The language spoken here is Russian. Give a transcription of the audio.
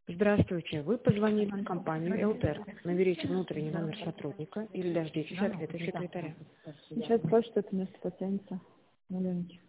Здравствуйте, вы позвонили в компанию «Элтер». Наберите внутренний номер сотрудника или дождитесь ответа секретаря. Сейчас почта это место потянется на ленте.